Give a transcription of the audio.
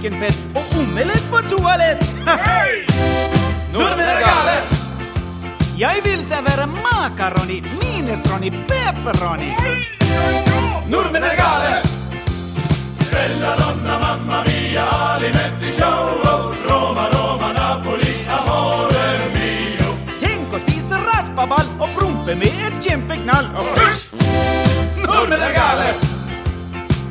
baconfett og omelett på toalett. Hei! Nordmenn er gale! Jeg vil servere makaroni, minestroni, pepperoni. Nordmenn er gale! Bella donna, mamma mia, Alimetti show, Roma, Roma, Napoli, amore mio. Tenk å spise raspaball og prompe med et kjempeknall.